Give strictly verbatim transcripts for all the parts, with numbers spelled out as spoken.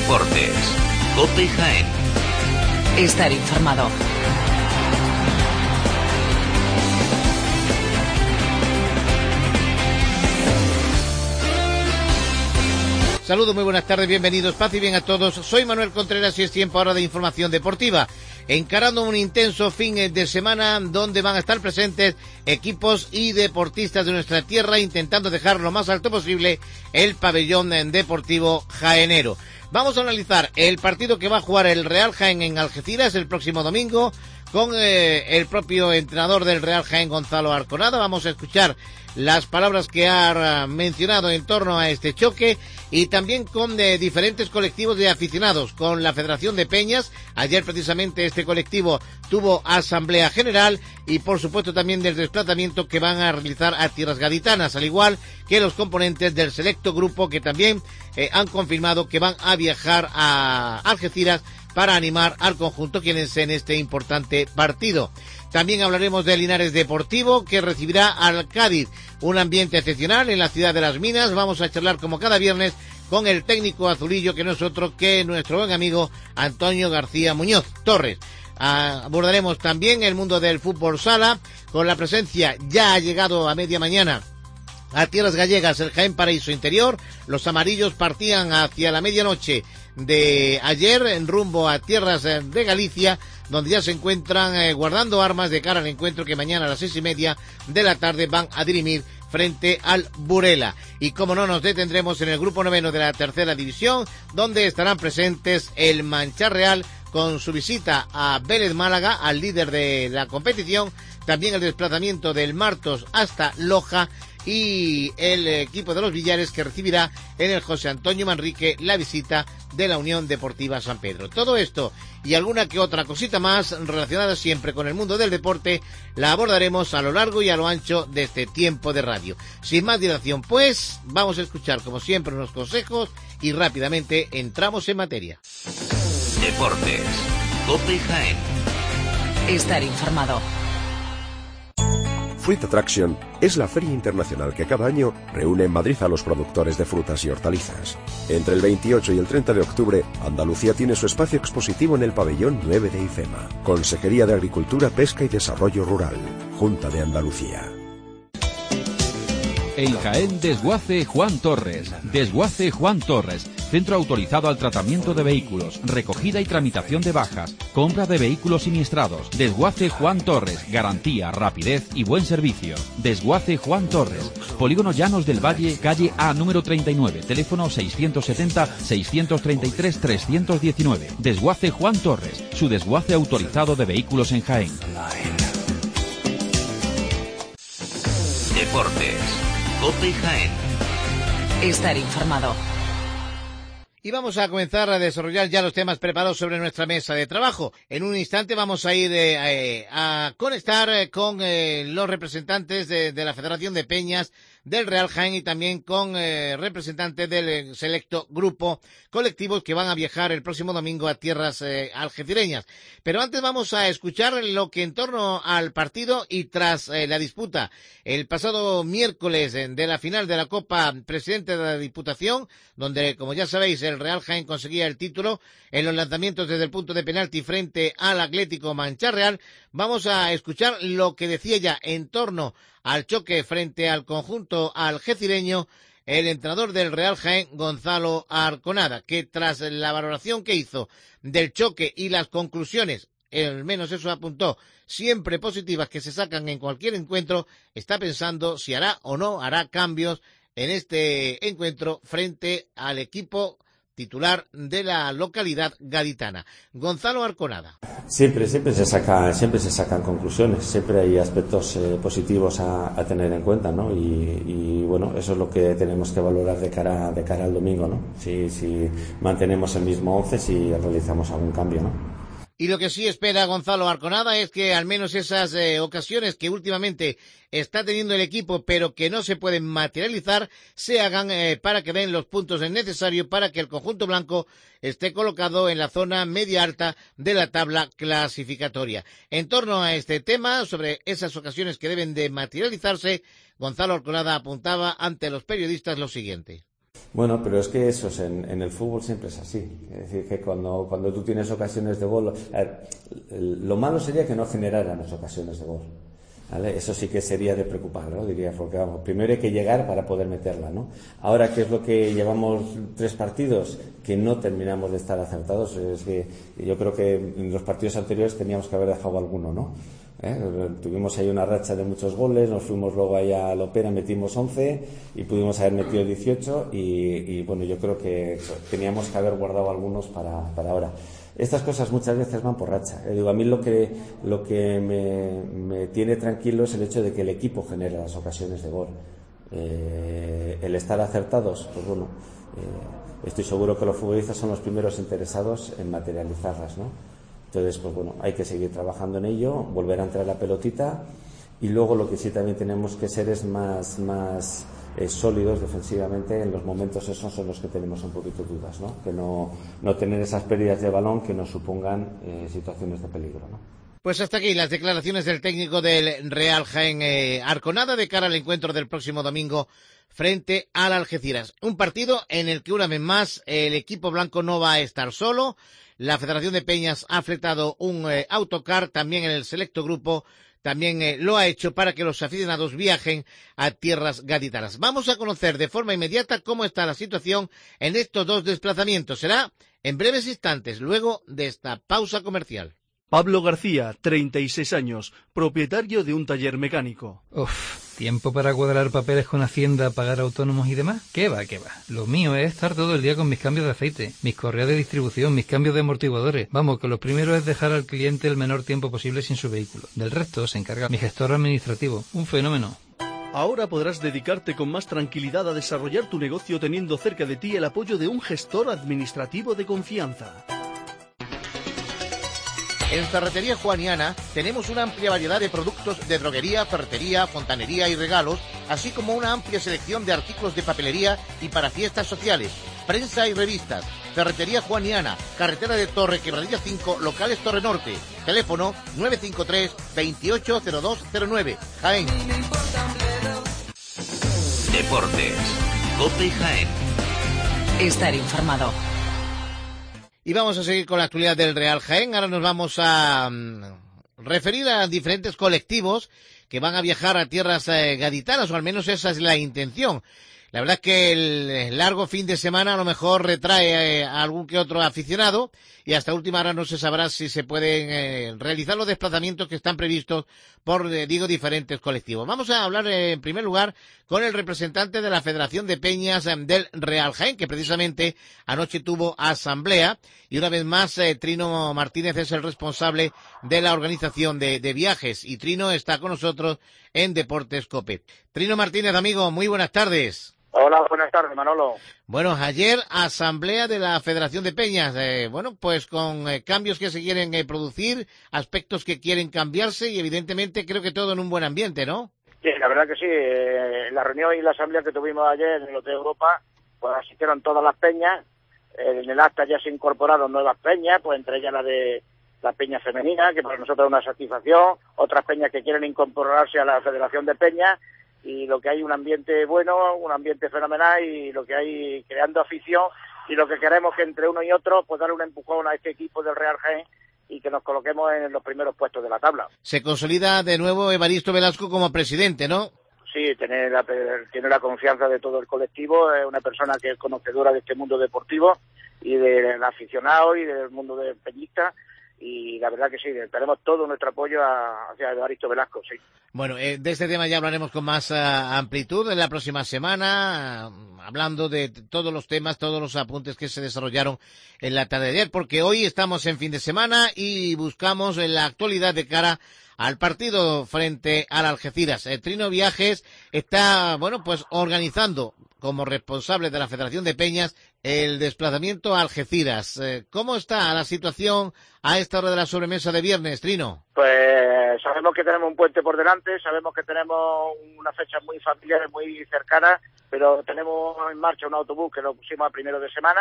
Deportes, COPE Jaén. Estar informado. Saludos, muy buenas tardes, bienvenidos, paz y bien a todos. Soy Manuel Contreras y es tiempo ahora de información deportiva. Encarando un intenso fin de semana donde van a estar presentes equipos y deportistas de nuestra tierra intentando dejar lo más alto posible el pabellón deportivo jaenero. Vamos a analizar el partido que va a jugar el Real Jaén en Algeciras el próximo domingo con eh, el propio entrenador del Real Jaén, Gonzalo Arconada. Vamos a escuchar las palabras que ha mencionado en torno a este choque y también con eh, diferentes colectivos de aficionados, con la Federación de Peñas. Ayer precisamente este colectivo tuvo asamblea general y por supuesto también del desplazamiento que van a realizar a tierras gaditanas, al igual que los componentes del selecto grupo que también eh, han confirmado que van a viajar a Algeciras para animar al conjunto quienense en este importante partido. También hablaremos de Linares Deportivo, que recibirá al Cádiz, un ambiente excepcional en la ciudad de Las Minas. Vamos a charlar como cada viernes con el técnico azulillo, que no es otro que nuestro buen amigo Antonio García Muñoz Torres. Abordaremos también el mundo del fútbol sala, con la presencia, ya ha llegado a media mañana a tierras gallegas, el Jaén Paraíso Interior. Los amarillos partían hacia la medianoche de ayer en rumbo a tierras de Galicia, donde ya se encuentran eh, guardando armas de cara al encuentro que mañana a las seis y media de la tarde van a dirimir frente al Burela. Y como no, nos detendremos en el grupo noveno de la tercera división, donde estarán presentes el Manchar Real con su visita a Vélez Málaga, al líder de la competición, también el desplazamiento del Martos hasta Loja y el equipo de los Villares, que recibirá en el José Antonio Manrique la visita de la Unión Deportiva San Pedro. Todo esto y alguna que otra cosita más relacionada siempre con el mundo del deporte la abordaremos a lo largo y a lo ancho de este tiempo de radio. Sin más dilación, pues, vamos a escuchar como siempre unos consejos y rápidamente entramos en materia. Deportes, COPE Jaén. Estar informado. Fruit Attraction es la feria internacional que cada año reúne en Madrid a los productores de frutas y hortalizas. Entre el veintiocho y el treinta de octubre, Andalucía tiene su espacio expositivo en el pabellón nueve de IFEMA. Consejería de Agricultura, Pesca y Desarrollo Rural. Junta de Andalucía. En Jaén, Desguace Juan Torres. Desguace Juan Torres. Centro autorizado al tratamiento de vehículos, recogida y tramitación de bajas, compra de vehículos siniestrados. Desguace Juan Torres. Garantía, rapidez y buen servicio. Desguace Juan Torres. Polígono Llanos del Valle, calle A número treinta y nueve. Teléfono seiscientos setenta, seiscientos treinta y tres, trescientos diecinueve. Desguace Juan Torres. Su desguace autorizado de vehículos en Jaén. Deportes, COPE Jaén. Estar informado. Y vamos a comenzar a desarrollar ya los temas preparados sobre nuestra mesa de trabajo. En un instante vamos a ir eh, a conectar eh, con eh, los representantes de, de la Federación de Peñas del Real Jaén y también con eh, representantes del eh, selecto grupo colectivos que van a viajar el próximo domingo a tierras eh, algecireñas. Pero antes vamos a escuchar lo que en torno al partido y tras eh, la disputa el pasado miércoles eh, de la final de la Copa Presidente de la Diputación, donde, como ya sabéis, el Real Jaén conseguía el título en los lanzamientos desde el punto de penalti frente al Atlético Manchar Real. Vamos a escuchar lo que decía ya en torno al choque frente al conjunto algecireño el entrenador del Real Jaén, Gonzalo Arconada, que tras la valoración que hizo del choque y las conclusiones, al menos eso apuntó, siempre positivas que se sacan en cualquier encuentro, está pensando si hará o no hará cambios en este encuentro frente al equipo titular de la localidad gaditana. Gonzalo Arconada. Siempre, siempre se saca, siempre se sacan conclusiones, siempre hay aspectos eh, positivos a, a tener en cuenta, ¿no? Y, y bueno, eso es lo que tenemos que valorar de cara, de cara al domingo, ¿no? Si, si mantenemos el mismo once, si realizamos algún cambio, ¿no? Y lo que sí espera Gonzalo Arconada es que al menos esas eh, ocasiones que últimamente está teniendo el equipo, pero que no se pueden materializar, se hagan eh, para que den los puntos necesarios para que el conjunto blanco esté colocado en la zona media alta de la tabla clasificatoria. En torno a este tema, sobre esas ocasiones que deben de materializarse, Gonzalo Arconada apuntaba ante los periodistas lo siguiente. Bueno, pero es que eso es en, en el fútbol siempre es así. Es decir, que cuando, cuando tú tienes ocasiones de gol, a ver, lo malo sería que no generáramos ocasiones de gol, ¿vale? Eso sí que sería de preocupar, ¿no? Diría, porque vamos, primero hay que llegar para poder meterla, ¿no? Ahora, ¿qué es lo que llevamos tres partidos? Que no terminamos de estar acertados. Es que yo creo que en los partidos anteriores teníamos que haber dejado alguno, ¿no? ¿Eh? Tuvimos ahí una racha de muchos goles, nos fuimos luego allá a Lopera, metimos once y pudimos haber metido dieciocho y, y bueno, yo creo que teníamos que haber guardado algunos para, para ahora. Estas cosas muchas veces van por racha. Eh, digo, a mí lo que, lo que me, me tiene tranquilo es el hecho de que el equipo genera las ocasiones de gol. Eh, el estar acertados, pues bueno, eh, estoy seguro que los futbolistas son los primeros interesados en materializarlas, ¿no? Entonces, pues bueno, hay que seguir trabajando en ello, volver a entrar la pelotita y luego lo que sí también tenemos que ser es más, más eh, sólidos defensivamente en los momentos esos en los que tenemos un poquito dudas, ¿no? Que no, no tener esas pérdidas de balón que nos supongan eh, situaciones de peligro, ¿no? Pues hasta aquí las declaraciones del técnico del Real Jaén eh, Arconada de cara al encuentro del próximo domingo frente al Algeciras. Un partido en el que una vez más el equipo blanco no va a estar solo. La Federación de Peñas ha fletado un eh, autocar también en el selecto grupo. También eh, lo ha hecho para que los aficionados viajen a tierras gaditanas. Vamos a conocer de forma inmediata cómo está la situación en estos dos desplazamientos. Será en breves instantes, luego de esta pausa comercial. Pablo García, treinta y seis años, propietario de un taller mecánico. Uf, ¿tiempo para cuadrar papeles con Hacienda, pagar autónomos y demás? ¿Qué va, qué va? Lo mío es estar todo el día con mis cambios de aceite, mis correas de distribución, mis cambios de amortiguadores. Vamos, que lo primero es dejar al cliente el menor tiempo posible sin su vehículo. Del resto se encarga mi gestor administrativo. Un fenómeno. Ahora podrás dedicarte con más tranquilidad a desarrollar tu negocio teniendo cerca de ti el apoyo de un gestor administrativo de confianza. En Ferretería Juaniana tenemos una amplia variedad de productos de droguería, ferretería, fontanería y regalos, así como una amplia selección de artículos de papelería y para fiestas sociales, prensa y revistas. Ferretería Juaniana, carretera de Torre Quebradilla cinco, locales Torre Norte. Teléfono nueve cinco tres, veintiocho cero dos cero nueve, Jaén. Deportes. COPE Jaén. Estar informado. Y vamos a seguir con la actualidad del Real Jaén. Ahora nos vamos a um, referir a diferentes colectivos que van a viajar a tierras eh, gaditanas, o al menos esa es la intención. La verdad es que el largo fin de semana a lo mejor retrae a algún que otro aficionado y hasta última hora no se sabrá si se pueden eh, realizar los desplazamientos que están previstos por, eh, digo, diferentes colectivos. Vamos a hablar eh, en primer lugar con el representante de la Federación de Peñas eh, del Real Jaén, que precisamente anoche tuvo asamblea y una vez más eh, Trino Martínez es el responsable de la organización de, de viajes y Trino está con nosotros en Deportes COPE. Trino Martínez, amigo, muy buenas tardes. Hola, buenas tardes, Manolo. Bueno, ayer asamblea de la Federación de Peñas, eh, bueno, pues con eh, cambios que se quieren eh, producir, aspectos que quieren cambiarse y evidentemente creo que todo en un buen ambiente, ¿no? Sí, la verdad que sí. Eh, la reunión y la asamblea que tuvimos ayer en el Hotel Europa, pues asistieron todas las peñas. Eh, en el acta ya se incorporaron nuevas peñas, pues entre ellas la de la peña femenina, que para nosotros es una satisfacción, otras peñas que quieren incorporarse a la Federación de Peñas. Y lo que hay un ambiente bueno, un ambiente fenomenal y lo que hay creando afición y lo que queremos que entre uno y otro pues darle un empujón a este equipo del Real Jaén y que nos coloquemos en los primeros puestos de la tabla. Se consolida de nuevo Evaristo Velasco como presidente, ¿no? Sí, tiene la, tiene la confianza de todo el colectivo, es una persona que es conocedora de este mundo deportivo y del aficionado y del mundo del peñista. Y la verdad que sí, tenemos todo nuestro apoyo a, hacia Evaristo Velasco, sí. Bueno, eh, de este tema ya hablaremos con más uh, amplitud en la próxima semana, uh, hablando de todos los temas, todos los apuntes que se desarrollaron en la tarde de ayer, porque hoy estamos en fin de semana y buscamos en la actualidad de cara al partido frente al Algeciras. El Trino Viajes está, bueno, pues organizando como responsable de la Federación de Peñas el desplazamiento a Algeciras. Eh, ¿Cómo está la situación a esta hora de la sobremesa de viernes, Trino? Pues sabemos que tenemos un puente por delante, sabemos que tenemos una fecha muy familiar, muy cercana, pero tenemos en marcha un autobús que lo pusimos a primero de semana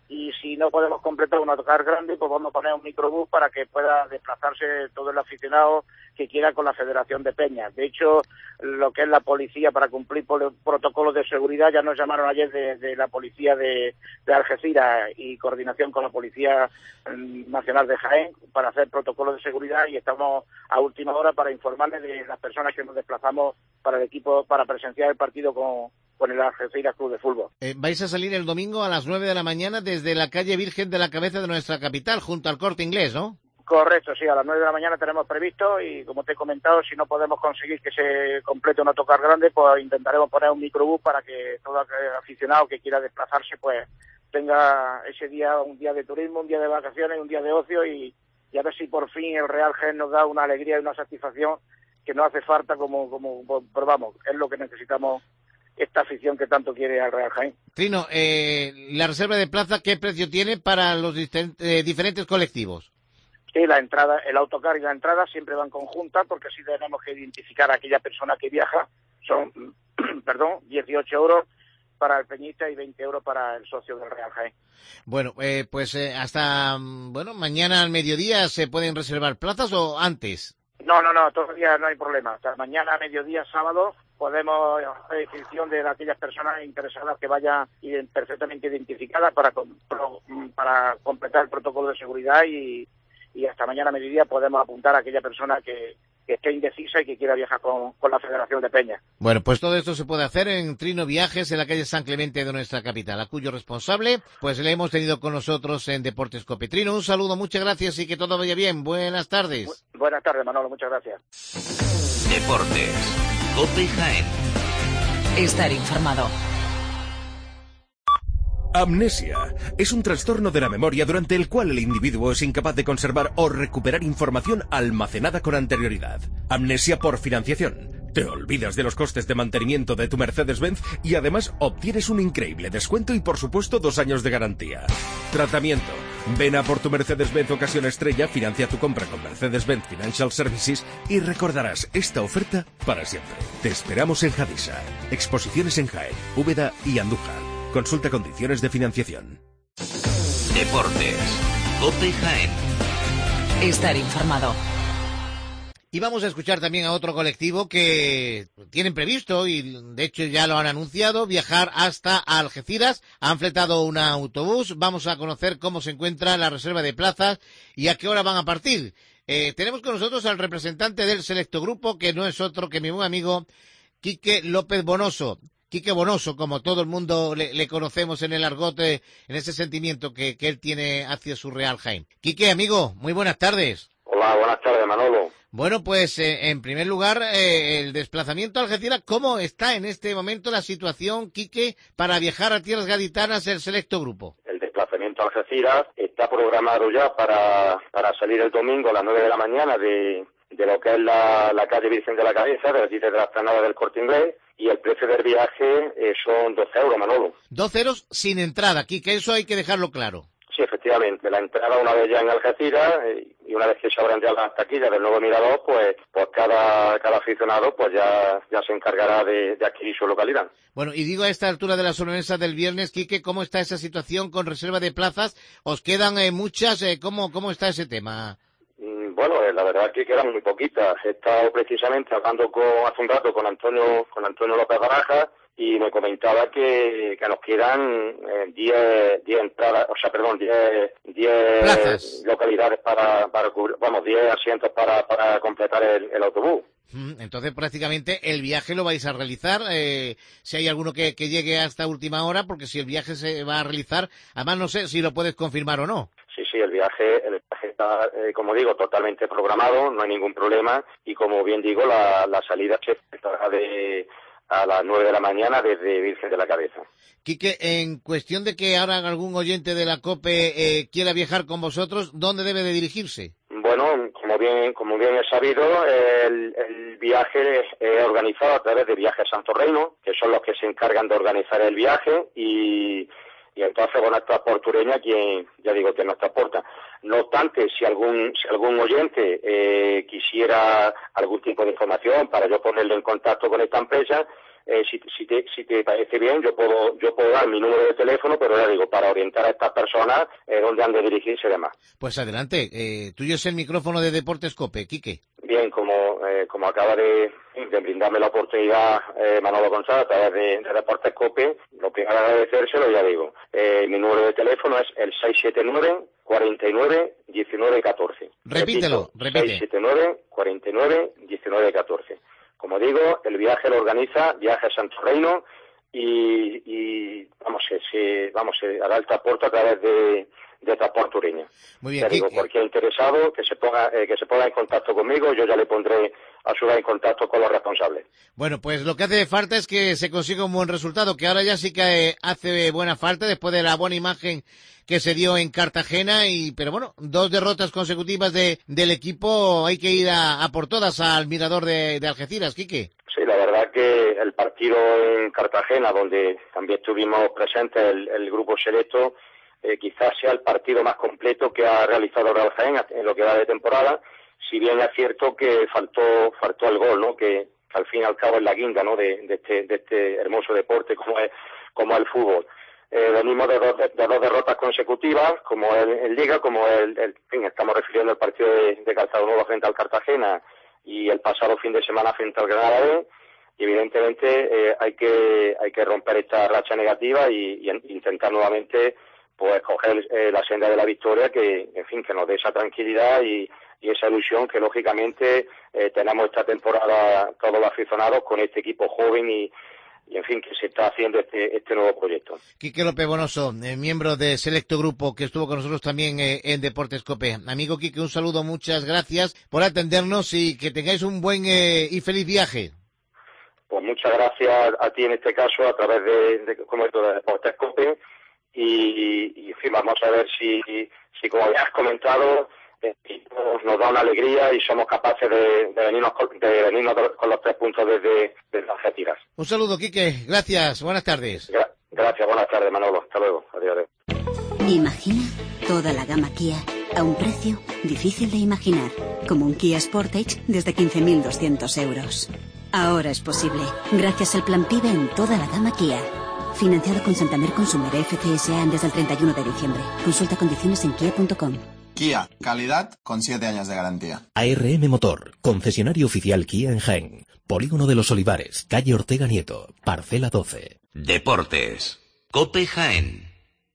y si no podemos completar un autocar grande, pues vamos a poner un microbús para que pueda desplazarse todo el aficionado que quiera con la Federación de Peñas. De hecho, lo que es la policía, para cumplir protocolos de seguridad, ya nos llamaron ayer de, de la policía de, de Algeciras y coordinación con la Policía Nacional de Jaén para hacer protocolos de seguridad, y estamos a última hora para informarles de las personas que nos desplazamos para el equipo, para presenciar el partido con, con el Algeciras Club de Fútbol. Eh, vais a salir el domingo a las nueve de la mañana desde la calle Virgen de la Cabeza de nuestra capital, junto al Corte Inglés, ¿no? Correcto, sí, a las nueve de la mañana tenemos previsto, y como te he comentado, si no podemos conseguir que se complete un autocar grande, pues intentaremos poner un microbús para que todo aficionado que quiera desplazarse pues tenga ese día un día de turismo, un día de vacaciones, un día de ocio, y, y a ver si por fin el Real Jaén nos da una alegría y una satisfacción que no hace falta, como, como pero vamos, es lo que necesitamos, esta afición que tanto quiere al Real Jaén. Trino, eh, la reserva de plaza, ¿qué precio tiene para los eh, diferentes colectivos? Sí, la entrada, el autocar y la entrada siempre van conjuntas, porque así tenemos que identificar a aquella persona que viaja. Son, perdón, dieciocho euros para el peñista y veinte euros para el socio del Real Jaén. Bueno, eh, pues eh, hasta, bueno, mañana al mediodía se pueden reservar plazas, ¿o antes? No, no, no, todavía no hay problema. Hasta mañana a mediodía, sábado, podemos hacer inscripción de aquellas personas interesadas que vayan perfectamente identificadas para, para completar el protocolo de seguridad, y y hasta mañana a mediodía podemos apuntar a aquella persona que, que esté indecisa y que quiera viajar con, con la Federación de Peñas. Bueno, pues todo esto se puede hacer en Trino Viajes, en la calle San Clemente de nuestra capital, a cuyo responsable pues le hemos tenido con nosotros en Deportes Cope. Trino, un saludo, muchas gracias y que todo vaya bien. Buenas tardes. Bu- buenas tardes, Manolo, muchas gracias. Deportes Cope Jaén. Estar informado. Amnesia es un trastorno de la memoria durante el cual el individuo es incapaz de conservar o recuperar información almacenada con anterioridad. Amnesia por financiación. Te olvidas de los costes de mantenimiento de tu Mercedes-Benz y además obtienes un increíble descuento y por supuesto dos años de garantía. Tratamiento. Ven a por tu Mercedes-Benz Ocasión Estrella, financia tu compra con Mercedes-Benz Financial Services y recordarás esta oferta para siempre. Te esperamos en Jadisa. Exposiciones en Jaén, Úbeda y Andújar. Consulta condiciones de financiación. Deportes Cope Jaén. Estar informado. Y vamos a escuchar también a otro colectivo que tienen previsto, y de hecho ya lo han anunciado, viajar hasta Algeciras. Han fletado un autobús. Vamos a conocer cómo se encuentra la reserva de plazas y a qué hora van a partir. Eh, tenemos con nosotros al representante del selecto grupo, que no es otro que mi buen amigo Quique López Bonoso. Quique Bonoso, como todo el mundo le, le conocemos en el argot, eh, en ese sentimiento que, que él tiene hacia su Real Jaén. Quique, amigo, muy buenas tardes. Hola, buenas tardes, Manolo. Bueno, pues eh, en primer lugar, eh, el desplazamiento a Algeciras, ¿cómo está en este momento la situación, Quique, para viajar a tierras gaditanas el selecto grupo? El desplazamiento a Algeciras está programado ya para, para salir el domingo a las nueve de la mañana de, de lo que es la, la calle Virgen de la Cabeza, de allí desde la explanada del Corte Inglés, y el precio del viaje eh, son doce euros, Manolo. doce euros sin entrada, Quique, eso hay que dejarlo claro. Sí, efectivamente, la entrada una vez ya en Algeciras eh, y una vez que se abran ya las taquillas del nuevo mirador, pues pues cada cada aficionado pues ya ya se encargará de, de adquirir su localidad. Bueno, y digo a esta altura de la sobremesa del viernes, Quique, ¿cómo está esa situación con reserva de plazas? ¿Os quedan eh, muchas? Eh, ¿cómo, ¿Cómo está ese tema? Mm, Bueno, eh, la verdad es que quedan muy poquitas. He estado precisamente hablando con, hace un rato con Antonio, con Antonio López Baraja, y me comentaba que, que nos quedan diez eh, entradas, o sea, perdón, diez localidades para, para cubrir, vamos, diez asientos para, para completar el, el autobús. Entonces, prácticamente, el viaje lo vais a realizar, eh, si hay alguno que, que llegue hasta última hora, porque si el viaje se va a realizar, además no sé si lo puedes confirmar o no. Sí, sí, el viaje, el viaje está, eh, como digo, totalmente programado, no hay ningún problema, y como bien digo, la, la salida se tratará de a las nueve de la mañana desde Virgen de la Cabeza. Quique, en cuestión de que ahora algún oyente de la COPE eh, quiera viajar con vosotros, ¿dónde debe de dirigirse? Bueno, como bien como bien he sabido, el, el viaje es organizado a través de Viajes Santo Reino, que son los que se encargan de organizar el viaje, y, y entonces, bueno, es Transportureña quien, ya digo, que nos transporta. No obstante, si algún si algún oyente eh, quisiera algún tipo de información para yo ponerle en contacto con esta empresa, eh, si, si, te, si te parece bien, yo puedo yo puedo dar mi número de teléfono, pero ya digo, para orientar a estas personas eh, dónde han de dirigirse y demás. Pues adelante, eh, tuyo es el micrófono de Deportes COPE, Quique. Bien, como eh, como acaba de, de brindarme la oportunidad eh, Manolo González a través de, de Deportes COPE, lo primero agradecérselo, ya digo, eh, mi número de teléfono es el seis siete nueve, cuarenta y nueve, diecinueve catorce. Repítelo, repite. seis siete nueve, cuarenta y nueve, diecinueve catorce. Como digo, el viaje lo organiza Viajes Santo Reino y, y vamos, se, se, vamos, se hará el transporte a través de, de Transporte Ureña. Muy bien, ya digo, Quique. cualquier interesado que se ponga eh, que se ponga en contacto conmigo, yo ya le pondré a su vez en contacto con los responsables. Bueno, pues lo que hace falta es que se consiga un buen resultado, que ahora ya sí que eh, hace buena falta después de la buena imagen que se dio en Cartagena, y pero bueno, dos derrotas consecutivas de del equipo, hay que ir a, a por todas al Mirador de, de Algeciras, Quique. Sí, la verdad que el partido en Cartagena, donde también estuvimos presentes el, el grupo selecto, eh, quizás sea el partido más completo que ha realizado Real Jaén en lo que va de temporada, si bien es cierto que faltó faltó el gol, ¿no? Que, que al fin y al cabo es la guinda, ¿no? De, de este de este hermoso deporte como es como el fútbol. Eh, venimos de dos, de, de dos derrotas consecutivas, como el, el Liga, como el, el en fin, estamos refiriendo al partido de, de Calzado Nuevo frente al Cartagena y el pasado fin de semana frente al Granada B, y evidentemente eh, hay que hay que romper esta racha negativa y, y intentar nuevamente pues coger eh, la senda de la victoria, que en fin, que nos dé esa tranquilidad y, y esa ilusión que lógicamente eh, tenemos esta temporada todos los aficionados con este equipo joven y y en fin, que se está haciendo este este nuevo proyecto. Quique López Bonoso, eh, miembro de Selecto Grupo, que estuvo con nosotros también eh, en Deportes COPE. Amigo Quique, un saludo, muchas gracias por atendernos y que tengáis un buen eh, y feliz viaje. Pues muchas gracias a ti en este caso, a través de, de como esto de Deportes COPE, y, y en fin, vamos a ver si, si como ya has comentado, nos da una alegría y somos capaces de, de venirnos, con, de venirnos con los tres puntos desde, desde Algeciras. Un saludo, Quique. Gracias. Buenas tardes. Gra gracias. Buenas tardes, Manolo. Hasta luego. Adiós. Imagina toda la gama Kia a un precio difícil de imaginar, como un Kia Sportage desde quince mil doscientos euros. Ahora es posible, gracias al plan PIBE en toda la gama Kia. Financiado con Santander Consumer F C S A desde el treinta y uno de diciembre. Consulta condiciones en kia punto com. Kia, calidad con siete años de garantía. A R M Motor, concesionario oficial Kia en Jaén. Polígono de los Olivares, calle Ortega Nieto, parcela doce. Deportes. COPE Jaén.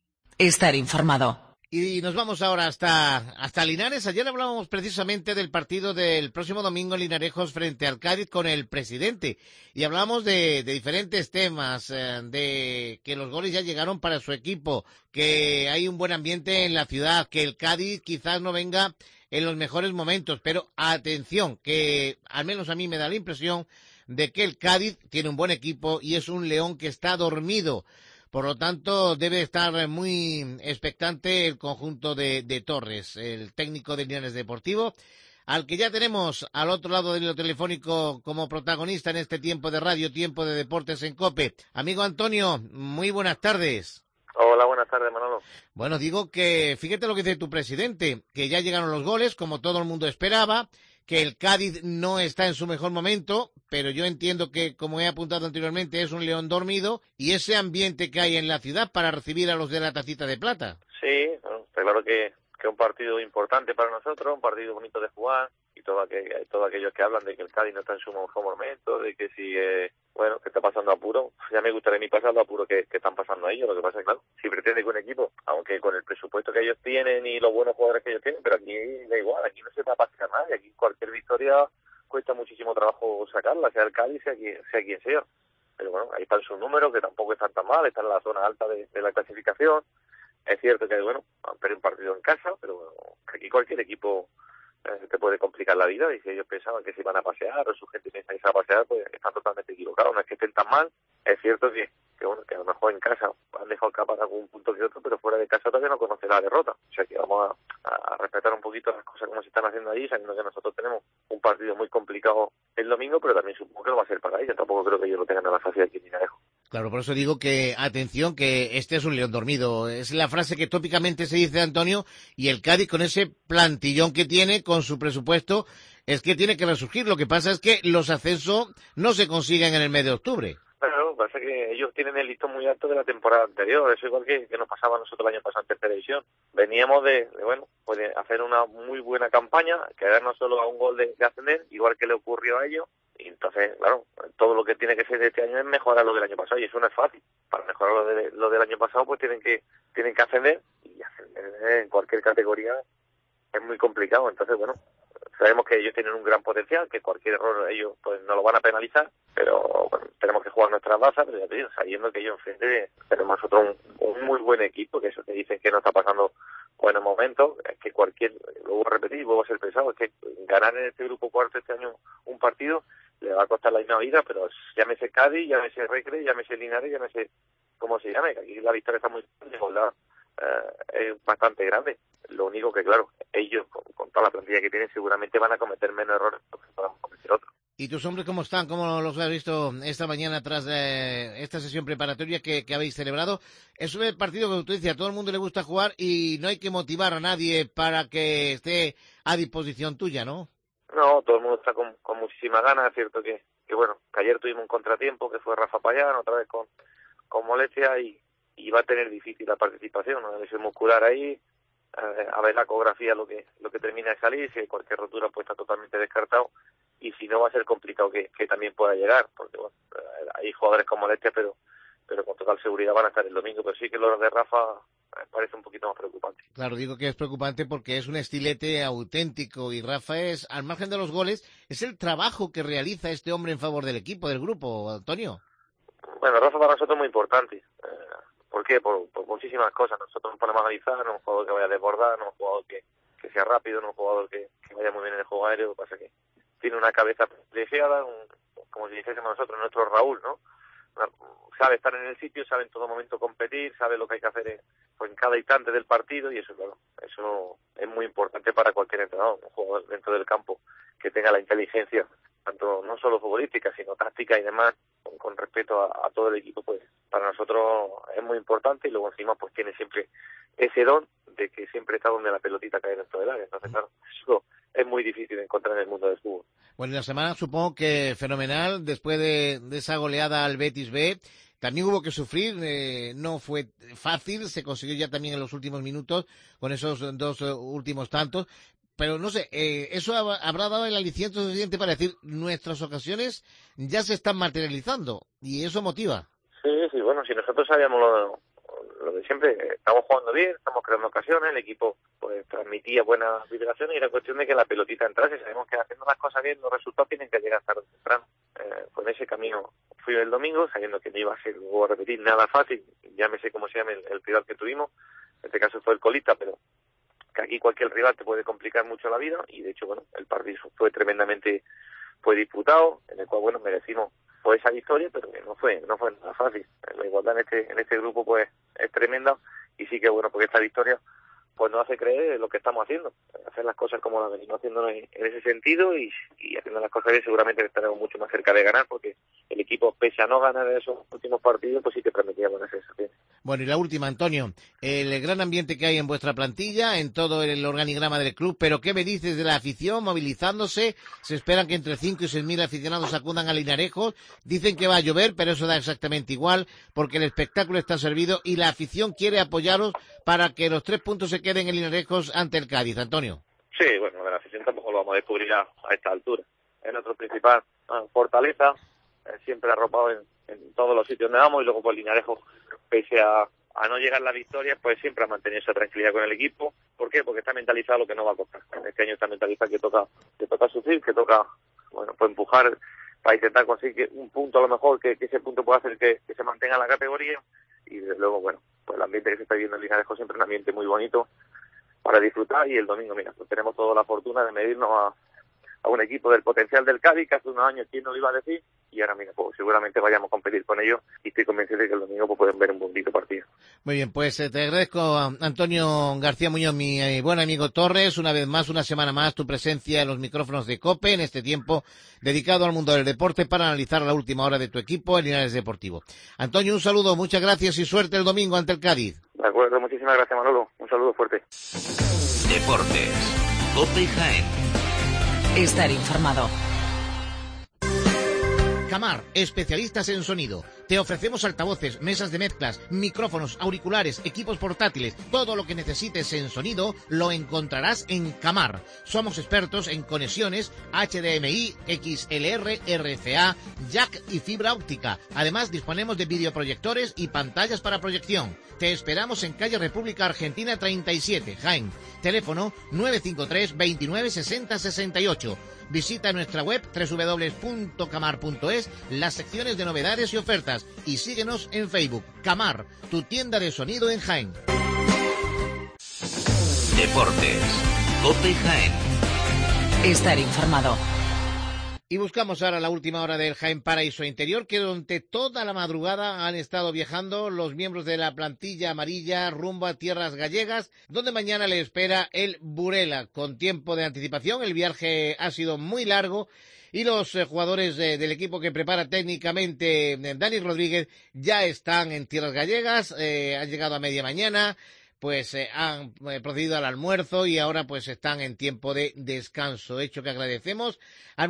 Estar informado. Y nos vamos ahora hasta, hasta Linares. Ayer hablábamos precisamente del partido del próximo domingo en Linarejos frente al Cádiz con el presidente. Y hablamos de, de diferentes temas, eh, de que los goles ya llegaron para su equipo, que hay un buen ambiente en la ciudad, que el Cádiz quizás no venga en los mejores momentos. Pero atención, que al menos a mí me da la impresión de que el Cádiz tiene un buen equipo y es un león que está dormido. Por lo tanto, debe estar muy expectante el conjunto de, de Torres, el técnico de Linares Deportivo, al que ya tenemos al otro lado del hilo telefónico como protagonista en este tiempo de radio, tiempo de deportes en COPE. Amigo Antonio, muy buenas tardes. Hola, buenas tardes, Manolo. Bueno, digo que fíjate lo que dice tu presidente, que ya llegaron los goles, como todo el mundo esperaba, que el Cádiz no está en su mejor momento, pero yo entiendo que, como he apuntado anteriormente, es un león dormido, y ese ambiente que hay en la ciudad para recibir a los de la tacita de plata. Sí, bueno, está claro que que es un partido importante para nosotros, un partido bonito de jugar, y todo aquel, todos aquellos que hablan de que el Cádiz no está en su mejor momento, de que si, eh, bueno, que está pasando apuro, ya me gustaría ni pasar los apuros que, que están pasando a ellos. Lo que pasa es, claro, si pretende que un equipo, aunque con el presupuesto que ellos tienen y los buenos jugadores que ellos tienen, pero aquí da igual, aquí no se va a pasar nada, y aquí cualquier victoria cuesta muchísimo trabajo sacarla, sea el Cádiz, sea quien sea. Quien sea. Pero bueno, ahí están sus números, que tampoco están tan mal, están en la zona alta de, de la clasificación. Es cierto que, bueno, han perdido un partido en casa, pero bueno, aquí cualquier equipo eh, te puede complicar la vida, y si ellos pensaban que se iban a pasear, o su gente piensa que se va a pasear, pues están totalmente equivocados. No es que estén tan mal, es cierto que, que bueno, que a lo mejor en casa han dejado escapar algún punto que otro, pero fuera de casa todavía no conocen la derrota. O sea que vamos a, a respetar un poquito las cosas como se están haciendo allí, sabiendo que nosotros tenemos un partido muy complicado el domingo, pero también supongo que lo va a ser para ellos. Tampoco creo que ellos lo tengan nada fácil aquí en Linarejo. Claro, por eso digo que, atención, que este es un león dormido. Es la frase que tópicamente se dice, Antonio, y el Cádiz, con ese plantillón que tiene, con su presupuesto, es que tiene que resurgir. Lo que pasa es que los ascensos no se consiguen en el mes de octubre. Está que ellos tienen el listón muy alto de la temporada anterior, eso igual que, que nos pasaba a nosotros el año pasado en tercera división. Veníamos de, de bueno, pues de hacer una muy buena campaña, quedarnos solo a un gol de, de ascender, igual que le ocurrió a ellos, y entonces, claro, todo lo que tiene que ser de este año es mejorar lo del año pasado, y eso no es fácil. Para mejorar lo, de, lo del año pasado, pues tienen que tienen que ascender, y ascender en cualquier categoría es muy complicado. Entonces, bueno, sabemos que ellos tienen un gran potencial, que cualquier error ellos pues no lo van a penalizar, pero bueno, tenemos que jugar nuestras bazas, pero ya te digo, sabiendo que ellos enfrente tenemos nosotros un, un muy buen equipo, que eso que dicen que no está pasando buenos momentos, es que cualquier, lo voy a repetir, vuelvo a ser pesado, es que ganar en este grupo cuarto este año un partido le va a costar la misma vida, pero llámese Cádiz, llámese Recre, llámese Linares, llámese como se llame, que aquí la victoria está muy grande, eh, es bastante grande. Lo único que, claro, ellos, con, con toda la plantilla que tienen, seguramente van a cometer menos errores que podamos cometer otros. ¿Y tus hombres cómo están? ¿Cómo los has visto esta mañana tras eh, esta sesión preparatoria que, que habéis celebrado? Es un partido que tú decías, a todo el mundo le gusta jugar y no hay que motivar a nadie para que esté a disposición tuya, ¿no? No, todo el mundo está con, con muchísimas ganas. Es cierto que, que, bueno, que ayer tuvimos un contratiempo que fue Rafa Payán, otra vez con, con molestia, y, y va a tener difícil la participación, una lesión muscular ahí. A ver la ecografía lo que lo que termina de salir, si hay cualquier rotura pues está totalmente descartado, y si no va a ser complicado que, que también pueda llegar, porque bueno, hay jugadores con molestias, pero pero con total seguridad van a estar el domingo. Pero sí que lo de Rafa me parece un poquito más preocupante. Claro, digo que es preocupante porque es un estilete auténtico, y Rafa es, al margen de los goles, es el trabajo que realiza este hombre en favor del equipo, del grupo, Antonio. Bueno, Rafa para nosotros es muy importante. Eh, ¿Por qué? Por, por muchísimas cosas. Nosotros nos ponemos a analizar, no es un jugador que vaya a desbordar, no es un jugador que, que sea rápido, no es un jugador que, que vaya muy bien en el juego aéreo. Lo que pasa es que tiene una cabeza privilegiada, un, como si dijésemos nosotros, nuestro Raúl, ¿no? Sabe estar en el sitio, sabe en todo momento competir, sabe lo que hay que hacer en, pues en cada instante del partido, y eso, claro, eso es muy importante para cualquier entrenador, un jugador dentro del campo que tenga la inteligencia, tanto no solo futbolística, sino táctica y demás, con, con respeto a, a todo el equipo, pues para nosotros es muy importante. Y luego encima pues tiene siempre ese don de que siempre está donde la pelotita cae dentro del área. Entonces, claro, eso es muy difícil de encontrar en el mundo del fútbol. Bueno, y la semana supongo que fenomenal, después de, de esa goleada al Betis B. También hubo que sufrir, eh, no fue fácil, se consiguió ya también en los últimos minutos con esos dos uh, últimos tantos. Pero no sé, eh, eso habrá dado el aliciente suficiente para decir, nuestras ocasiones ya se están materializando, y eso motiva. Sí, sí, bueno, si nosotros sabíamos lo, lo de siempre, estamos jugando bien, estamos creando ocasiones, el equipo pues transmitía buenas vibraciones, y era cuestión de que la pelotita entrase. Sabemos que haciendo las cosas bien, los resultados tienen que llegar tarde o temprano. Eh, con ese camino fui el domingo, sabiendo que no iba a ser, voy a repetir, nada fácil, llámese como se llame el, el rival que tuvimos, en este caso fue el colista, pero que aquí cualquier rival te puede complicar mucho la vida, y de hecho, bueno, el partido fue tremendamente fue disputado, en el cual, bueno, merecimos fue esa victoria, pero que no fue no fue nada fácil. La igualdad en este en este grupo pues es tremenda, y sí que bueno, porque esta victoria pues nos hace creer lo que estamos haciendo, hacer las cosas como las venimos haciendo en, en ese sentido, y, y haciendo las cosas bien seguramente estaremos mucho más cerca de ganar, porque el equipo, pese a no ganar esos últimos partidos, pues sí que permitía buenas sensaciones. Bueno, y la última, Antonio, el gran ambiente que hay en vuestra plantilla, en todo el organigrama del club, pero ¿qué me dices de la afición movilizándose? Se esperan que entre cinco y seis mil aficionados acudan a Linarejos, dicen que va a llover, pero eso da exactamente igual, porque el espectáculo está servido y la afición quiere apoyaros para que los tres puntos se queden en Linarejos ante el Cádiz, Antonio. Sí, bueno, de la afición tampoco lo vamos a descubrir a, a esta altura. Es nuestro principal uh, fortaleza, eh, siempre arropado en, en todos los sitios donde vamos, y luego por Linarejo, pese a, a no llegar la victoria, pues siempre ha mantenido esa tranquilidad con el equipo. ¿Por qué? Porque está mentalizado lo que no va a costar. Este año está mentalizado que toca, que toca sufrir, que toca, bueno, pues empujar para intentar conseguir un punto, a lo mejor, que, que ese punto pueda hacer que, que se mantenga en la categoría. Y desde luego, bueno, pues el ambiente que se está viviendo en Linarejo siempre es un ambiente muy bonito para disfrutar. Y el domingo, mira, pues tenemos toda la fortuna de medirnos a, a un equipo del potencial del Cádiz, que hace unos años quién nos lo iba a decir, y ahora mira, pues seguramente vayamos a competir con ellos, y estoy convencido de que el domingo pues, pueden ver un bonito partido. Muy bien, pues eh, te agradezco, Antonio García Muñoz, mi eh, buen amigo Torres, una vez más, una semana más, tu presencia en los micrófonos de COPE en este tiempo dedicado al mundo del deporte para analizar la última hora de tu equipo, el Linares Deportivo. Antonio, un saludo, muchas gracias y suerte el domingo ante el Cádiz. De acuerdo, muchísimas gracias, Manolo, un saludo fuerte. Deportes, COPE Jaén. Estar informado. Camar, especialistas en sonido. Te ofrecemos altavoces, mesas de mezclas, micrófonos, auriculares, equipos portátiles. Todo lo que necesites en sonido lo encontrarás en Camar. Somos expertos en conexiones H D M I, X L R, R C A, jack y fibra óptica. Además, disponemos de videoproyectores y pantallas para proyección. Te esperamos en calle República Argentina treinta y siete, Jaén. Teléfono nueve cinco tres, veintinueve, sesenta, sesenta y ocho. Visita nuestra web doble u doble u doble u punto camar punto es, las secciones de novedades y ofertas, y síguenos en Facebook. Camar, tu tienda de sonido en Jaén. Deportes. COPE Jaén. Estar informado. Y buscamos ahora la última hora del Jaén Paraíso Interior, que durante toda la madrugada han estado viajando los miembros de la plantilla amarilla rumbo a tierras gallegas, donde mañana le espera el Burela. Con tiempo de anticipación, el viaje ha sido muy largo y los eh, jugadores eh, del equipo que prepara técnicamente eh, Dani Rodríguez ya están en tierras gallegas, eh, han llegado a media mañana. Pues eh, han eh, procedido al almuerzo y ahora pues están en tiempo de descanso, hecho que agradecemos a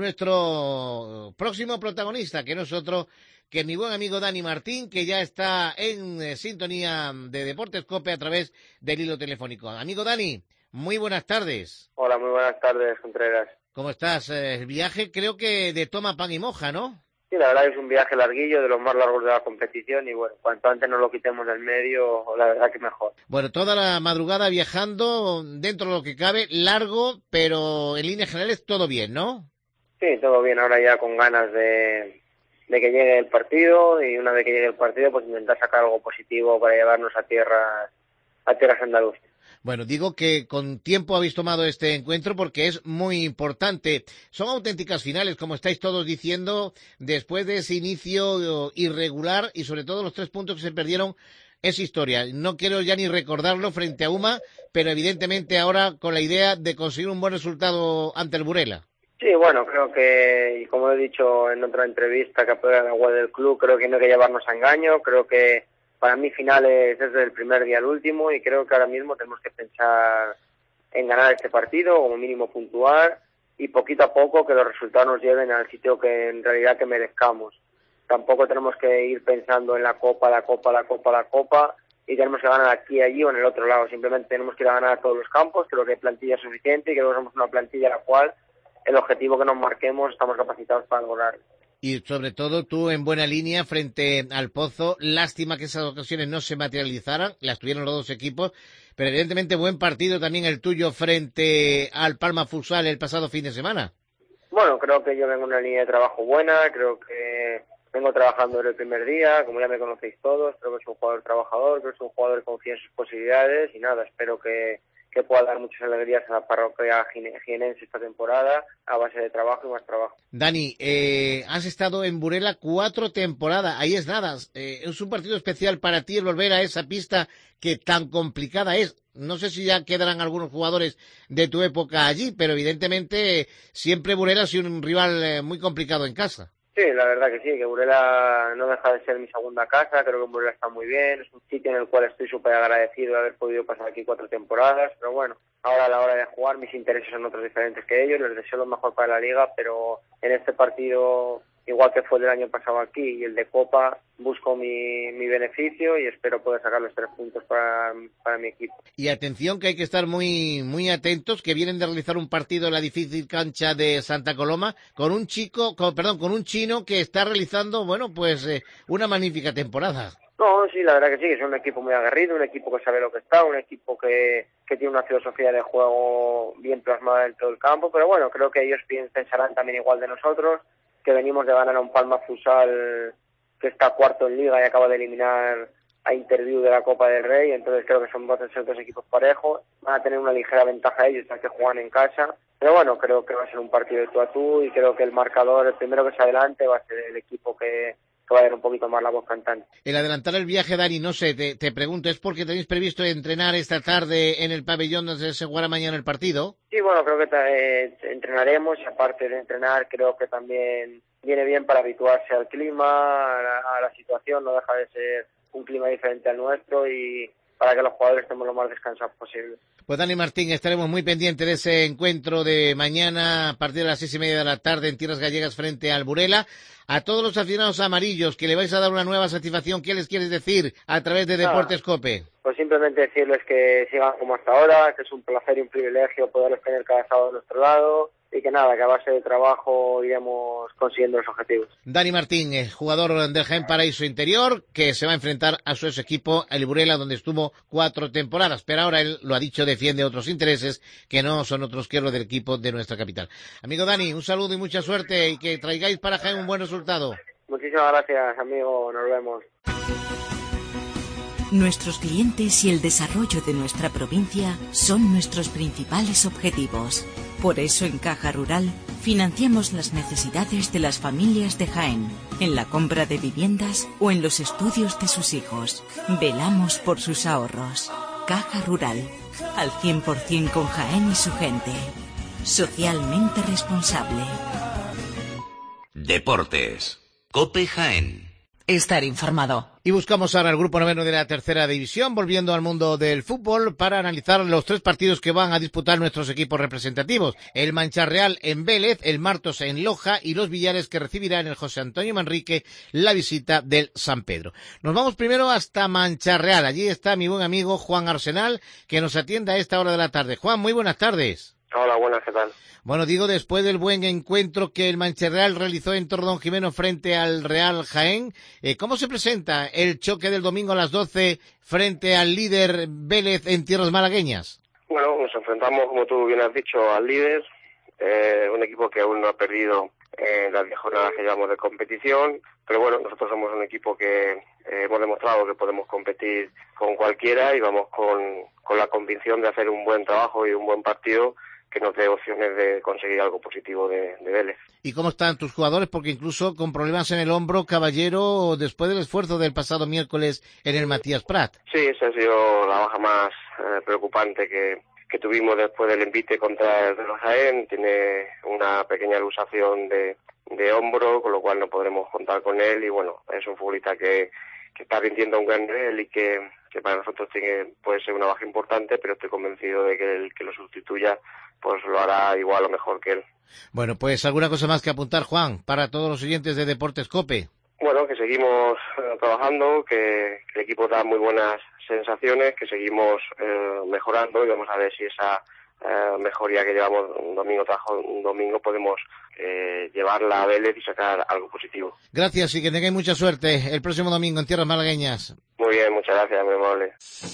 nuestro próximo protagonista, que no es otro que mi buen amigo Dani Martín, que ya está en eh, sintonía de Deportes COPE a través del hilo telefónico. Amigo Dani, muy buenas tardes. Hola, muy buenas tardes, Contreras. ¿Cómo estás? Eh, el viaje creo que de toma pan y moja, ¿no? Sí, la verdad que es un viaje larguillo, de los más largos de la competición, y bueno, cuanto antes nos lo quitemos del medio, la verdad que mejor. Bueno, toda la madrugada viajando, dentro de lo que cabe, largo, pero en líneas generales todo bien, ¿no? Sí, todo bien, ahora ya con ganas de, de que llegue el partido, y una vez que llegue el partido, pues intentar sacar algo positivo para llevarnos a tierras, a tierras andaluzas. Bueno, digo que con tiempo habéis tomado este encuentro porque es muy importante. Son auténticas finales, como estáis todos diciendo, después de ese inicio irregular y sobre todo los tres puntos que se perdieron. Es historia. No quiero ya ni recordarlo frente a UMA, pero evidentemente ahora con la idea de conseguir un buen resultado ante el Burela. Sí, bueno, creo que, y como he dicho en otra entrevista que apoya la web del club, creo que no hay que llevarnos a engaño, creo que para mí finales es desde el primer día al último, y creo que ahora mismo tenemos que pensar en ganar este partido, como mínimo puntuar, y poquito a poco que los resultados nos lleven al sitio que en realidad que merezcamos. Tampoco tenemos que ir pensando en la Copa, la Copa, la Copa, la Copa, y tenemos que ganar aquí, allí o en el otro lado. Simplemente tenemos que ir a ganar a todos los campos. Creo que hay plantilla suficiente y creo que somos una plantilla a la cual el objetivo que nos marquemos estamos capacitados para lograrlo. Y sobre todo tú en buena línea frente al Pozo. Lástima que esas ocasiones no se materializaran, las tuvieron los dos equipos, pero evidentemente buen partido también el tuyo frente al Palma Futsal el pasado fin de semana. Bueno, creo que yo vengo en una línea de trabajo buena, creo que vengo trabajando desde el primer día, como ya me conocéis todos, creo que soy un jugador trabajador, creo que soy un jugador que confía en sus posibilidades, y nada, espero que que pueda dar muchas alegrías a la parroquia jienense esta temporada, a base de trabajo y más trabajo. Dani, eh, has estado en Burela cuatro temporadas, ahí es nada, eh, es un partido especial para ti el volver a esa pista que tan complicada es. No sé si ya quedarán algunos jugadores de tu época allí, pero evidentemente siempre Burela ha sido un rival eh, muy complicado en casa. Sí, la verdad que sí, que Burela no deja de ser mi segunda casa, creo que Burela está muy bien, es un sitio en el cual estoy súper agradecido de haber podido pasar aquí cuatro temporadas, pero bueno, ahora a la hora de jugar mis intereses son otros diferentes que ellos, les deseo lo mejor para la liga, pero en este partido, igual que fue el del año pasado aquí y el de Copa, busco mi, mi beneficio y espero poder sacar los tres puntos para, para mi equipo. Y atención que hay que estar muy muy atentos, que vienen de realizar un partido en la difícil cancha de Santa Coloma con un chico, con, perdón, con un chino que está realizando, bueno, pues eh, una magnífica temporada. No, sí, la verdad que sí, que es un equipo muy aguerrido, un equipo que sabe lo que está, un equipo que, que tiene una filosofía de juego bien plasmada en todo el campo, pero bueno, creo que ellos pensarán también igual de nosotros, que venimos de ganar a un Palma Futsal que está cuarto en Liga y acaba de eliminar a Interview de la Copa del Rey, entonces creo que son dos, dos equipos parejos, van a tener una ligera ventaja ellos ya que juegan en casa, pero bueno, creo que va a ser un partido de tú a tú y creo que el marcador, el primero que se adelante va a ser el equipo que, que va a dar un poquito más la voz cantante. El adelantar el viaje, Dani, no sé, te, te pregunto, ¿es porque tenéis previsto entrenar esta tarde en el pabellón donde se jugará mañana el partido? Sí, bueno, creo que eh, entrenaremos y aparte de entrenar creo que también viene bien para habituarse al clima, a la, a la situación, no deja de ser un clima diferente al nuestro y, para que los jugadores estemos lo más descansados posible. Pues Dani Martín, estaremos muy pendientes de ese encuentro de mañana a partir de las seis y media de la tarde en Tierras Gallegas frente al Burela. A todos los aficionados amarillos que le vais a dar una nueva satisfacción, ¿qué les quieres decir a través de Deportes Cope? Pues simplemente decirles que sigan como hasta ahora, que es un placer y un privilegio poderles tener cada sábado a nuestro lado y que nada, que a base de trabajo iremos consiguiendo los objetivos. Dani Martín, eh, jugador del Jaén Paraíso Interior, que se va a enfrentar a su ex equipo, el Burela, donde estuvo cuatro temporadas, pero ahora él lo ha dicho, defiende otros intereses que no son otros que los del equipo de nuestra capital. Amigo Dani, un saludo y mucha suerte y que traigáis para Jaén un buen resultado. Muchísimas gracias, amigo, nos vemos. Nuestros clientes y el desarrollo de nuestra provincia son nuestros principales objetivos. Por eso en Caja Rural financiamos las necesidades de las familias de Jaén, en la compra de viviendas o en los estudios de sus hijos. Velamos por sus ahorros. Caja Rural, al cien por ciento con Jaén y su gente. Socialmente responsable. Deportes. Cope Jaén. Estar informado. Y buscamos ahora el grupo noveno de la tercera división, volviendo al mundo del fútbol, para analizar los tres partidos que van a disputar nuestros equipos representativos. El Mancharreal en Vélez, el Martos en Loja y los Villares, que recibirá en el José Antonio Manrique la visita del San Pedro. Nos vamos primero hasta Mancharreal. Allí está mi buen amigo Juan Arsenal, que nos atiende a esta hora de la tarde. Juan, muy buenas tardes. Hola, buenas, ¿qué tal? Bueno, digo, después del buen encuentro que el Mancharreal realizó en Tordón Jimeno frente al Real Jaén, eh, ¿cómo se presenta el choque del domingo a las doce frente al líder Vélez en tierras malagueñas? Bueno, nos enfrentamos, como tú bien has dicho, al líder, eh, un equipo que aún no ha perdido en las diez jornadas que llevamos de competición, pero bueno, nosotros somos un equipo que eh, hemos demostrado que podemos competir con cualquiera y vamos con, con la convicción de hacer un buen trabajo y un buen partido que nos dé opciones de conseguir algo positivo de, de Vélez. ¿Y cómo están tus jugadores? Porque incluso con problemas en el hombro, Caballero, después del esfuerzo del pasado miércoles en el Matías Prat. Sí, esa ha sido la baja más eh, preocupante que, que tuvimos después del envite contra el Real Jaén. Tiene una pequeña luxación de, de hombro, con lo cual no podremos contar con él. Y bueno, es un futbolista que, que está rindiendo a un gran nivel y que, que para nosotros tiene, puede ser una baja importante, pero estoy convencido de que el que lo sustituya pues lo hará igual o mejor que él. Bueno, pues alguna cosa más que apuntar, Juan, para todos los oyentes de Deportes Cope. Bueno, que seguimos eh, trabajando, que, que el equipo da muy buenas sensaciones, que seguimos eh, mejorando y vamos a ver si esa eh, mejoría que llevamos un domingo tras un domingo podemos eh, llevarla a Vélez y sacar algo positivo. Gracias y que tengáis mucha suerte el próximo domingo en tierras malagueñas. Muy bien, muchas gracias, muy amable.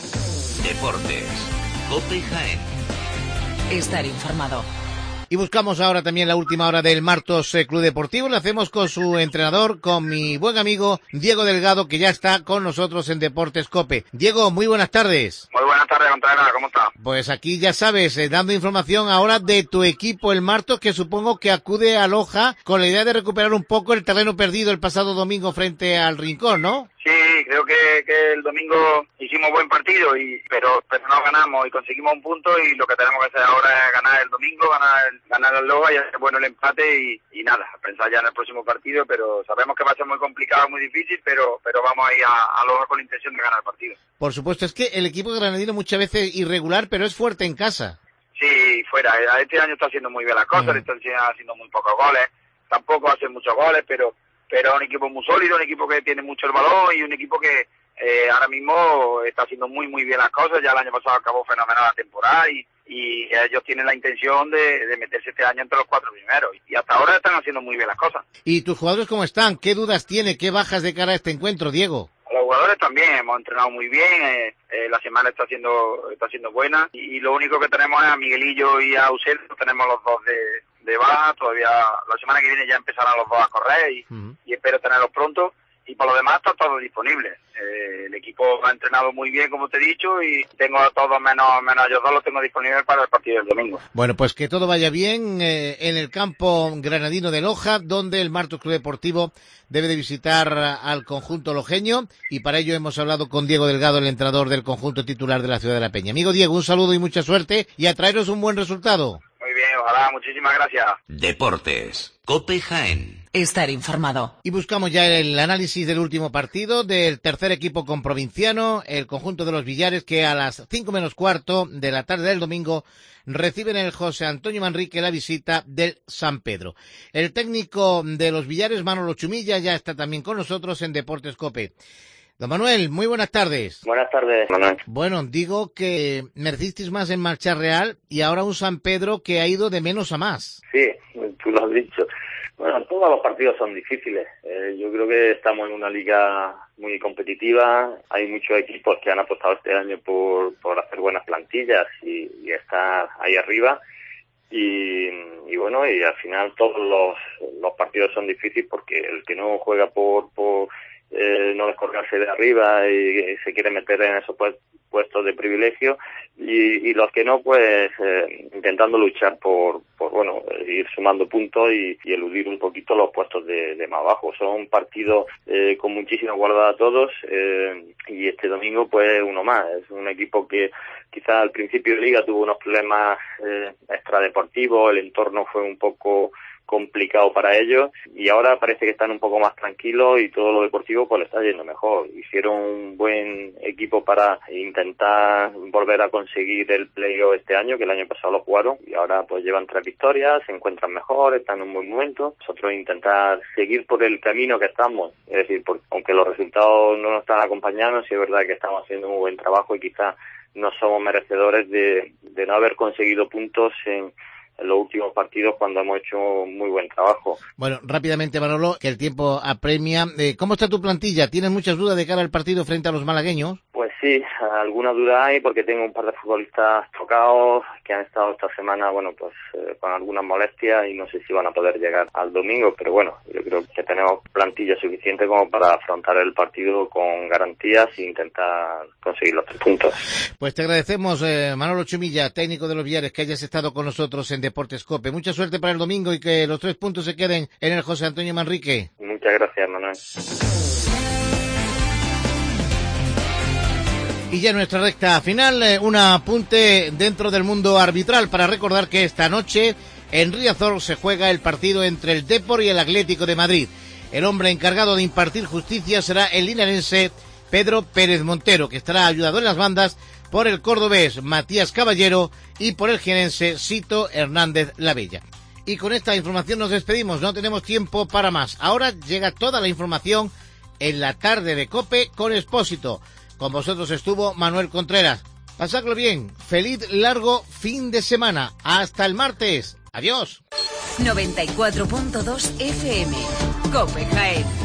Deportes. Cope Jaén. Estar informado. Y buscamos ahora también la última hora del Martos Club Deportivo. Lo hacemos con su entrenador, con mi buen amigo Diego Delgado, que ya está con nosotros en Deportes Cope. Diego, muy buenas tardes. Muy buenas tardes, Contreras, ¿cómo está? Pues aquí ya sabes, eh, dando información ahora de tu equipo, el Martos, que supongo que acude a Loja con la idea de recuperar un poco el terreno perdido el pasado domingo frente al Rincón, ¿no? Sí, creo que, que el domingo hicimos buen partido, y pero, pero no ganamos y conseguimos un punto, y lo que tenemos que hacer ahora es ganar el domingo, ganar el, ganar el Loja y hacer bueno el empate y, y nada, pensar ya en el próximo partido, pero sabemos que va a ser muy complicado, muy difícil, pero pero vamos a ir a, a Loja con la intención de ganar el partido. Por supuesto, es que el equipo granadino muchas veces irregular, pero es fuerte en casa. Sí, fuera, este año está haciendo muy bien las cosas, mm. están haciendo muy pocos goles, tampoco hacen muchos goles, pero pero es un equipo muy sólido, un equipo que tiene mucho el balón y un equipo que eh, ahora mismo está haciendo muy muy bien las cosas. Ya el año pasado acabó fenomenal la temporada y, y ellos tienen la intención de, de meterse este año entre los cuatro primeros, y hasta ahora están haciendo muy bien las cosas. ¿Y tus jugadores cómo están? ¿Qué dudas tiene? ¿Qué bajas de cara a este encuentro, Diego? Los jugadores también, hemos entrenado muy bien, eh, eh, la semana está siendo está siendo buena, y, y lo único que tenemos es a Miguelillo y a Eusebio, tenemos los dos de, de baja. Todavía la semana que viene ya empezarán los dos a correr y, uh-huh. y espero tenerlos pronto, y por lo demás está todo disponible. Eh, el equipo ha entrenado muy bien, como te he dicho, y tengo a todos menos, menos a ellos dos, los tengo disponibles para el partido del domingo. Bueno, pues que todo vaya bien eh, en el campo granadino de Loja, donde el Martos Club Deportivo debe de visitar al conjunto lojeño, y para ello hemos hablado con Diego Delgado, el entrenador del conjunto titular de la Ciudad de la Peña. Amigo Diego, un saludo y mucha suerte, y a traeros un buen resultado. Muy bien, ojalá, muchísimas gracias. Deportes. COPE Jaén. Estar informado. Y buscamos ya el análisis del último partido del tercer equipo con Provinciano, el conjunto de los Villares, que a las cinco menos cuarto de la tarde del domingo reciben el José Antonio Manrique la visita del San Pedro. El técnico de los Villares, Manolo Chumilla, ya está también con nosotros en Deportes COPE. Don Manuel, muy buenas tardes. Buenas tardes, Manuel. Bueno, digo que merecisteis más en Marcha Real y ahora un San Pedro que ha ido de menos a más. Sí, tú lo has dicho. Bueno, todos los partidos son difíciles. Eh, yo creo que estamos en una liga muy competitiva. Hay muchos equipos que han apostado este año por, por hacer buenas plantillas y, y estar ahí arriba. Y, y bueno, y al final todos los, los partidos son difíciles porque el que no juega por... por Eh, no descolgarse de arriba y, y se quiere meter en esos pues, puestos de privilegio y, y los que no pues eh, intentando luchar por, por bueno ir sumando puntos y, y eludir un poquito los puestos de, de más abajo. Son partidos eh, con muchísima guardada a todos eh, y este domingo pues uno más. Es un equipo que quizás al principio de liga tuvo unos problemas eh, extradeportivos, el entorno fue un poco complicado para ellos y ahora parece que están un poco más tranquilos y todo lo deportivo pues le está yendo mejor. Hicieron un buen equipo para intentar volver a conseguir el playoff este año, que el año pasado lo jugaron y ahora pues llevan tres victorias, se encuentran mejor, están en un buen momento. Nosotros intentar seguir por el camino que estamos, es decir, porque aunque los resultados no nos están acompañando, sí es verdad que estamos haciendo un buen trabajo y quizás no somos merecedores de, de no haber conseguido puntos en en los últimos partidos cuando hemos hecho muy buen trabajo. Bueno, rápidamente, Manolo, que el tiempo apremia. Eh, ¿Cómo está tu plantilla? ¿Tienes muchas dudas de cara al partido frente a los malagueños? Pues sí, alguna duda hay porque tengo un par de futbolistas tocados que han estado esta semana, bueno, pues eh, con algunas molestias y no sé si van a poder llegar al domingo, pero bueno, yo creo que tenemos plantilla suficiente como para afrontar el partido con garantías e intentar conseguir los tres puntos. Pues te agradecemos, eh, Manolo Chumilla, técnico de los Villares, que hayas estado con nosotros en Deportes COPE. Mucha suerte para el domingo y que los tres puntos se queden en el José Antonio Manrique. Muchas gracias, Manuel. Y ya en nuestra recta final, eh, un apunte dentro del mundo arbitral para recordar que esta noche en Riazor se juega el partido entre el Depor y el Atlético de Madrid. El hombre encargado de impartir justicia será el linarense Pedro Pérez Montero, que estará ayudado en las bandas por el cordobés Matías Caballero y por el jienense Sito Hernández Lavella. Y con esta información nos despedimos, no tenemos tiempo para más. Ahora llega toda la información en la tarde de COPE con Expósito. Con vosotros estuvo Manuel Contreras. Pasadlo bien, feliz largo fin de semana. Hasta el martes. Adiós. noventa y cuatro punto dos F M. COPE Jaén.